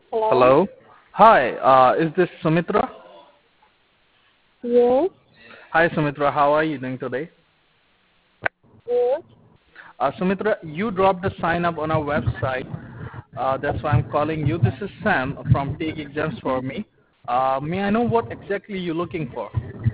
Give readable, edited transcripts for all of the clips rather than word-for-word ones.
Hello? Hello. Hi, is this Sumitra? Yes, Hi, Sumitra. How are you doing today? good. Sumitra, you dropped a sign up on our website. That's why I'm calling you. This is Sam from Take Exams for Me. May I know what exactly you're looking for?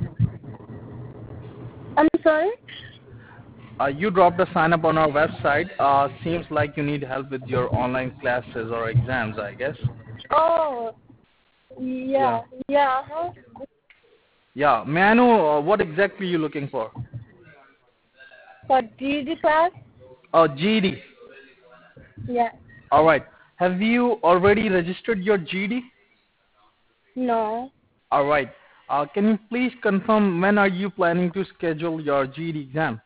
I'm sorry? You dropped a sign up on our website. Seems like you need help with your online classes or exams, I guess. Oh, Yeah. yeah, huh? Yeah. May I know what exactly you're looking for? For GD class? GED. Yeah. All right. Have you already registered your GED? No. All right. Can you please confirm when are you planning to schedule your GED exam?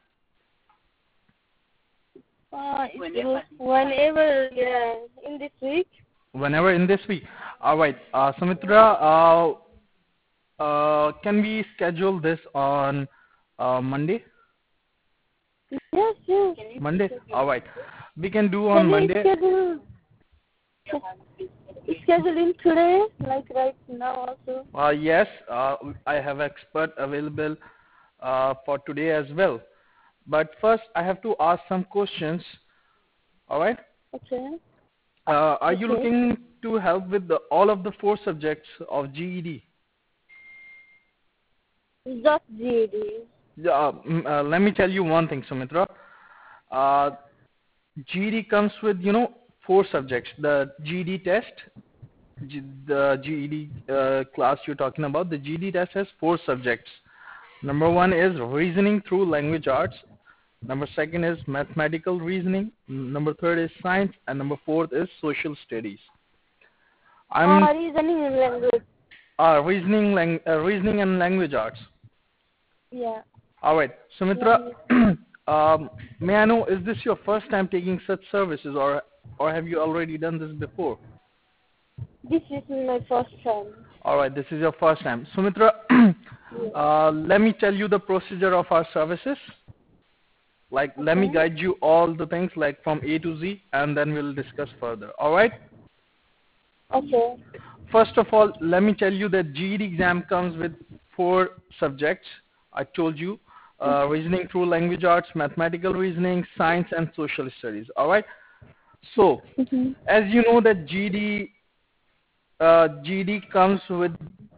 Whenever, yeah, in this week? Whenever in this week. All right. Sumitra, can we schedule this on Monday? Yes, yes. Monday? All right. We can do on Can you Monday. schedule in today, like right now also? Yes, I have expert available for today as well. But first, I have to ask some questions. All right. Okay. Are you Okay. looking to help with all of the four subjects of GED? Just GD. Let me tell you one thing, Sumitra. Uh, GED comes with, four subjects. The GED test, the GED class you're talking about, the GED test has four subjects. Number one is reasoning through language arts. Number second is mathematical reasoning. Number third is science. And number fourth is social studies. I'm Reasoning and language. reasoning and language arts. Yeah. All right, Sumitra, may I know, is this your first time taking such services, or have you already done this before? This is my first time. All right, this is your first time. Sumitra, let me tell you the procedure of our services. Like, let me guide you all the things, like from A to Z, and then we'll discuss further. All right? Okay. First of all, let me tell you that GED exam comes with four subjects. I told you, reasoning through language arts, mathematical reasoning, science, and social studies. All right. So, as you know that GED comes with,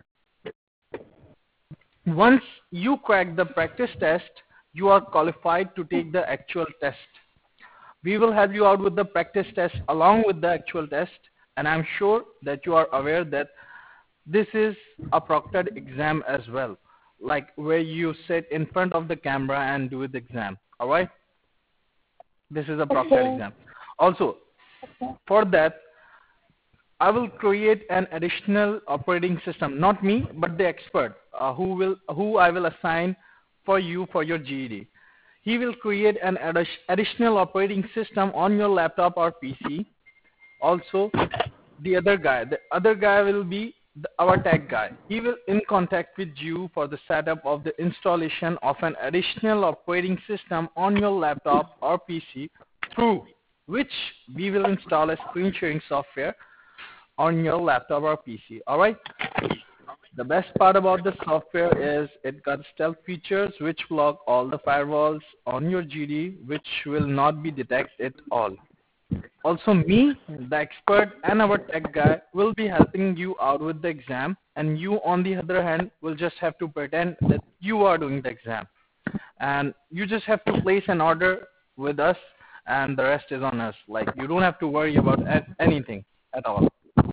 once you crack the practice test, you are qualified to take the actual test. We will help you out with the practice test along with the actual test, and I'm sure that you are aware that this is a proctored exam as well, like where you sit in front of the camera and do the exam. All right? This is a proctored exam. Also, for that, I will create an additional operating system, not me, but the expert who I will assign for you for your GED. He will create an additional operating system on your laptop or PC. Also, the other guy will be our tech guy. He will in contact with you for the setup of the installation of an additional operating system on your laptop or PC, through which we will install a screen sharing software on your laptop or PC. Alright? The best part about the software is it got stealth features which block all the firewalls on your GD, which will not be detected at all. Also, me, the expert, and our tech guy will be helping you out with the exam, and you, on the other hand, will just have to pretend that you are doing the exam. And you just have to place an order with us, and the rest is on us. Like, you don't have to worry about anything at all.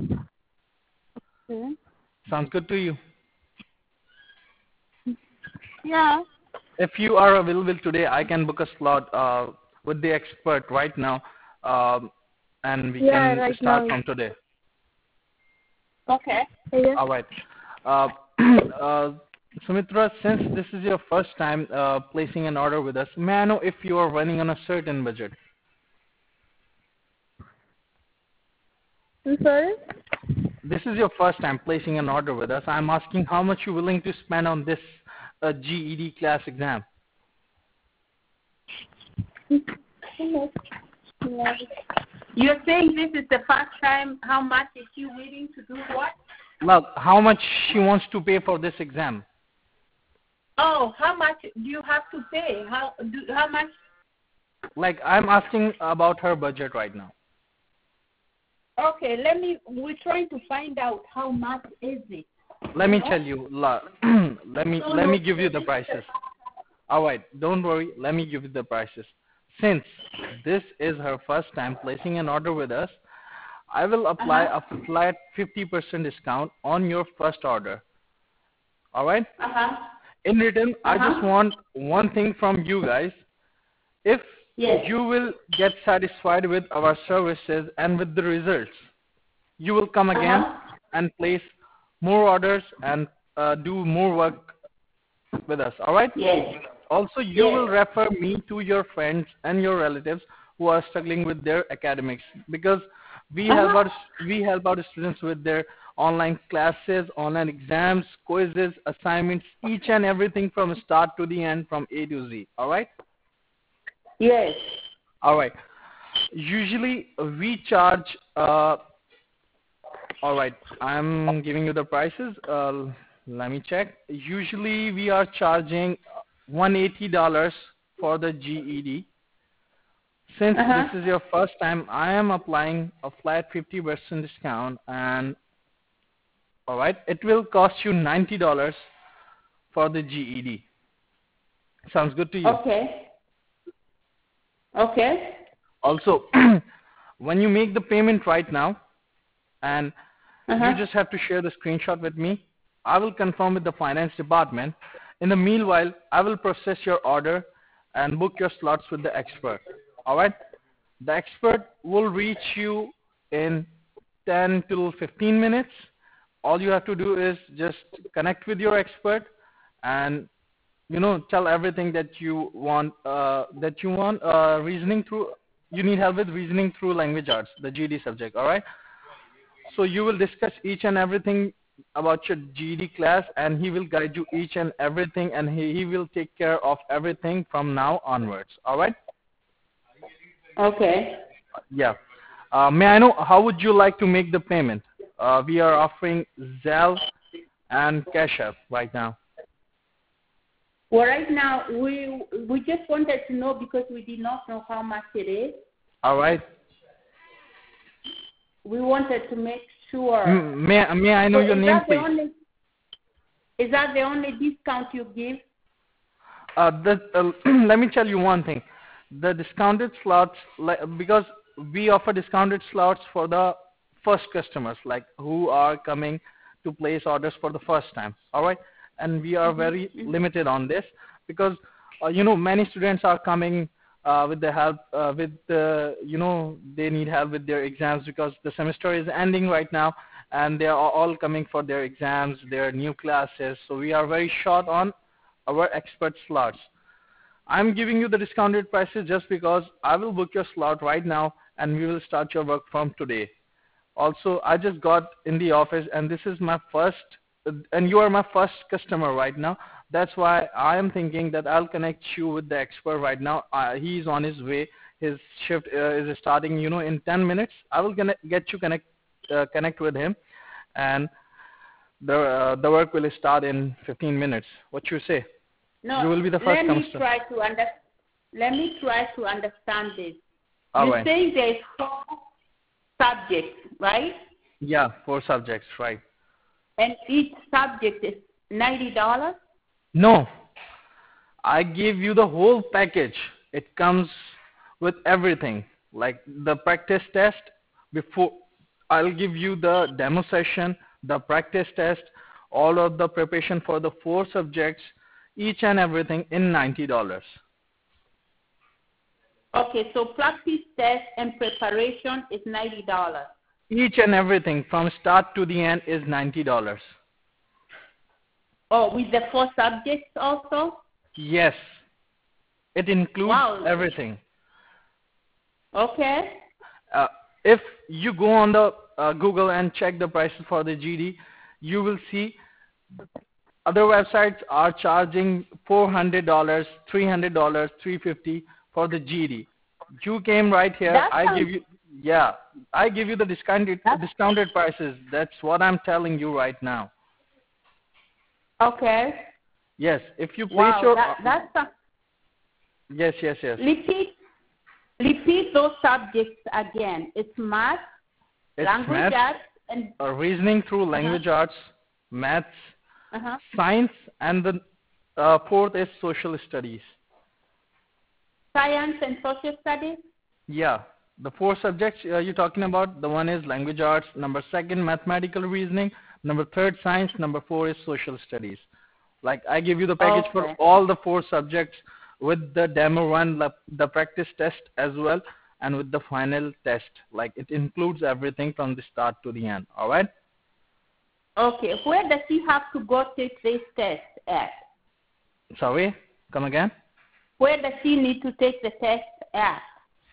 Sounds good to you? Yeah. If you are available today, I can book a slot with the expert right now, and we can right start now. from today. Okay. Yeah. All right. Sumitra, since this is your first time placing an order with us, may I know if you are running on a certain budget? I'm sorry? This is your first time placing an order with us. I'm asking how much you're willing to spend on this GED class exam. You're saying this is the first time. How much is she willing to do what? Look, how much she wants to pay for this exam? Oh, how much do you have to pay? How much? Like, I'm asking about her budget right now. Okay, we're trying to find out how much is it. Let me tell you. Let me give you the prices. All right, don't worry. Let me give you the prices. Since this is her first time placing an order with us, I will apply a flat 50% discount on your first order. All right? In return, I just want one thing from you guys. If you will get satisfied with our services and with the results, you will come again and place more orders and do more work with us. All right? Yes. Also, you will refer me to your friends and your relatives who are struggling with their academics, because we help our students with their online classes, online exams, quizzes, assignments, each and everything from start to the end, from A to Z. All right? Yes. All right. Usually we charge. All right. I'm giving you the prices. Let me check. Usually we are charging $180 for the GED. Since this is your first time, I am applying a flat 50% discount, and all right, it will cost you $90 for the GED. Sounds good to you? Okay. Okay. Also, when you make the payment right now, and you just have to share the screenshot with me, I will confirm with the finance department. In the meanwhile, I will process your order and book your slots with the expert. All right? The expert will reach you in 10 to 15 minutes. All you have to do is just connect with your expert and, tell everything that you want. Reasoning through. You need help with reasoning through language arts, the GED subject. All right? So you will discuss each and everything about your GED class, and he will guide you each and everything, and he will take care of everything from now onwards. All right? Okay. Yeah. May I know how would you like to make the payment? We are offering Zelle and Cash App right now. Well, right now we just wanted to know because we did not know how much it is. All right. We wanted to make sure. May I know your name, please? Is that the only discount you give? Let me tell you one thing. The discounted slots, because we offer discounted slots for the first customers, like who are coming to place orders for the first time. All right, and we are very limited on this because many students are coming with the help they need help with their exams because the semester is ending right now, and they are all coming for their exams, their new classes. So we are very short on our expert slots. I'm giving you the discounted prices just because I will book your slot right now and we will start your work from today. Also, I just got in the office and this is my first, and you are my first customer right now. That's why I am thinking that I'll connect you with the expert right now. He's on his way. His shift is starting, in 10 minutes. I will get you connect with him, and the work will start in 15 minutes. What you say? No, you will be the first let me try to understand this. You say there's 4 subjects, right? Yeah, 4 subjects, right. And each subject is $90? No, I give you the whole package. It comes with everything, like the practice test. Before, I'll give you the demo session, the practice test, all of the preparation for the 4 subjects, each and everything in $90. Okay, so practice test and preparation is $90. Each and everything from start to the end is $90. Oh, with the 4 subjects also? Yes. It includes everything. Okay. If you go on the Google and check the prices for the GED, you will see other websites are charging $400, $300, $350 for the GED. You came right here. I give you. Yeah, I give you the That's discounted prices. That's what I'm telling you right now. okay. Yes, if you place Wow, your that's yes, yes, yes. Repeat those subjects again. It's math, It's language maths, arts, and reasoning through language arts, maths, uh-huh. science, and the fourth is social studies. Science and social studies. Yeah, the four subjects you're talking about, the one is language arts, number second mathematical reasoning, number third science, number four is social studies. Like I give you the package for Okay. all the four subjects with the demo run, the practice test as well, and with the final test. Like it includes everything from the start to the end. All right? Okay. Where does he have to go take this test at? Sorry, come again. Where does he need to take the test at?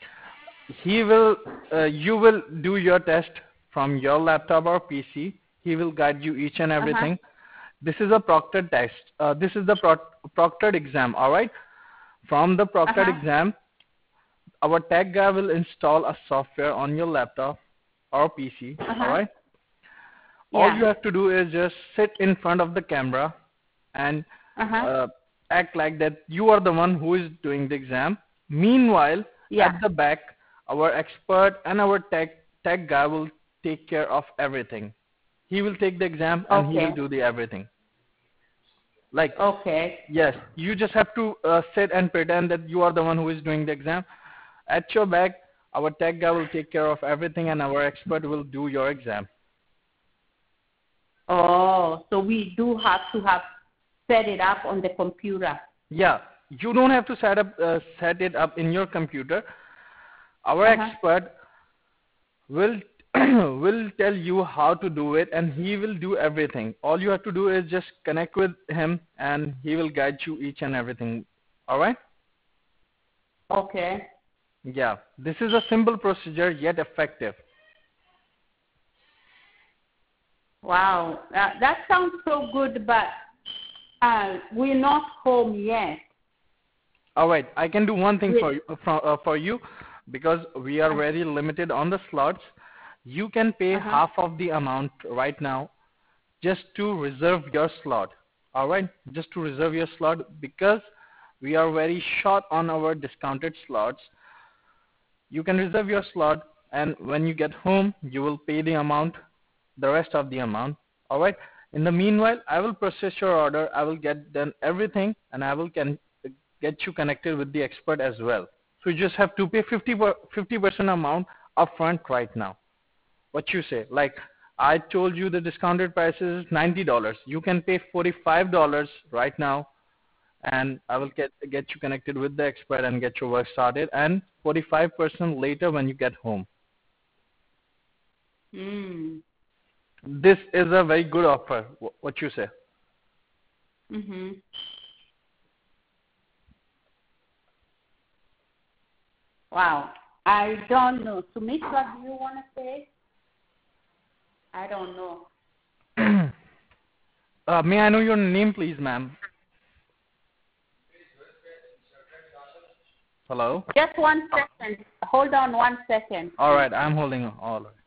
You will do your test from your laptop or PC. He will guide you each and everything. This is a proctored test. This is the proctored exam. All right. From the proctored exam, our tech guy will install a software on your laptop or PC. All right. All you have to do is just sit in front of the camera and act like that you are the one who is doing the exam. Meanwhile, at the back, our expert and our tech guy will take care of everything. He will take the exam and he will do the everything. Like yes, you just have to sit and pretend that you are the one who is doing the exam. At your back, our tech guy will take care of everything and our expert will do your exam. Oh, so we do have to have set it up on the computer. Yeah, you don't have to set it up in your computer. Our expert will will tell you how to do it and he will do everything. All you have to do is just connect with him and he will guide you each and everything. All right? Okay. Yeah, this is a simple procedure yet effective. Wow, that sounds so good, but we're not home yet. All right, I can do one thing for you because we are very limited on the slots. You can pay half of the amount right now just to reserve your slot. All right, just to reserve your slot because we are very short on our discounted slots. You can reserve your slot and when you get home, you will pay the amount, the rest of the amount. All right. In the meanwhile, I will process your order. I will get done everything and I will get you connected with the expert as well. So you just have to pay 50% amount upfront right now. What you say? Like I told you the discounted price is $90. You can pay $45 right now and I will get you connected with the expert and get your work started and 45% later when you get home. This is a very good offer. What you say? Wow. I don't know. Sumitra, do you want to say? I don't know. May I know your name, please, ma'am? Hello? Just 1 second. Hold on 1 second. All right, I'm holding on. All right.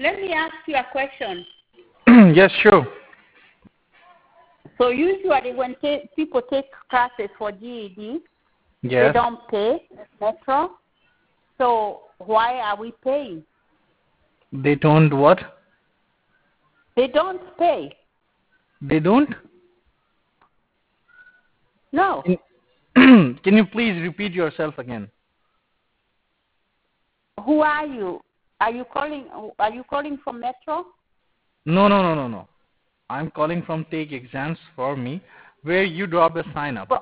Let me ask you a question. Yes, sure. So usually when people take classes for GED, Yes. they don't pay Metro. So why are we paying? They don't what? They don't pay. They don't? No. Can you please repeat yourself again? Who are you? Are you calling from Metro? No. I'm calling from Take Exams for Me, where you drop a sign up.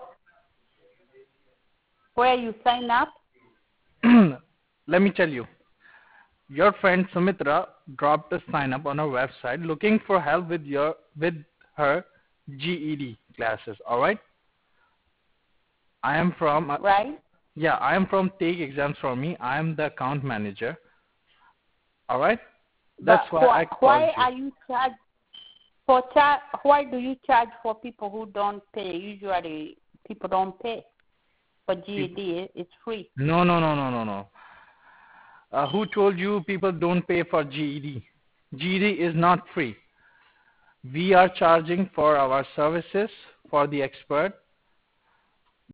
Where you sign up? Let me tell you. Your friend Sumitra dropped a sign up on our website looking for help with her GED classes. All right. I am from Right. Yeah, I am from Take Exams for Me. I am the account manager. All right. That's But why I called why you. are you charged why do you charge for people who don't pay? Usually people don't pay for GED. It's free. No. Who told you people don't pay for GED? GED is not free. We are charging for our services for the expert